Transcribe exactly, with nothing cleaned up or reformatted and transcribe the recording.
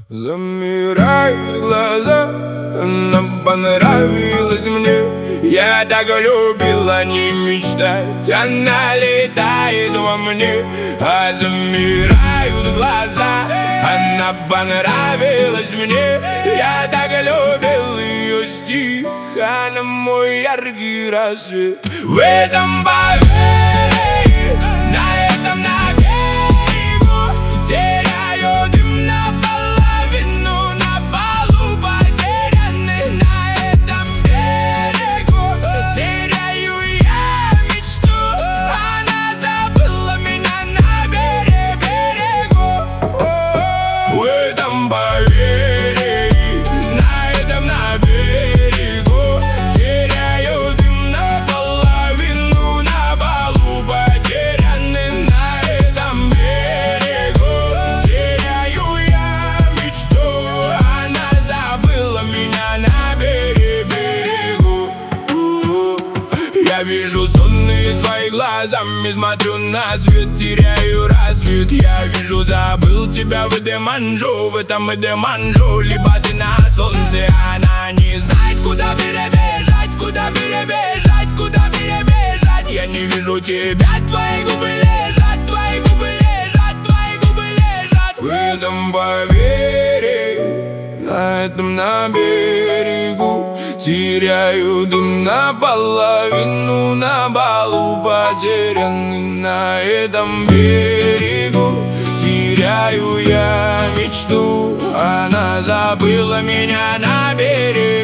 Замирают глаза, она понравилась мне. Я так любил о ней мечтать, она летает во мне. А замирают глаза, она понравилась мне. Я так любил ее стих, она мой яркий рассвет. В этом поверь, на этом на берегу теряю дым наполовину, на балу потерянный. На этом берегу теряю я мечту, она забыла меня на берег, берегу. В этом поверь, на этом на берегу теряю дым наполовину, на балу потерянный. На этом берегу теряю я мечту, она забыла меня на берег, берегу. Я вижу сонные свои глазами, смотрю на свет, теряю рассвет. Я вижу, забыл тебя в Деманжу, в этом Деманжу. Либо ты на солнце, она не знает, куда перебежать, куда перебежать, куда перебежать. Я не вижу тебя, твои губы лежат, твои губы лежат, твои губы лежат. В этом поверь, на этом на берегу теряю дым наполовину, на балу потерянный. На этом берегу теряю я мечту, она забыла меня на берегу.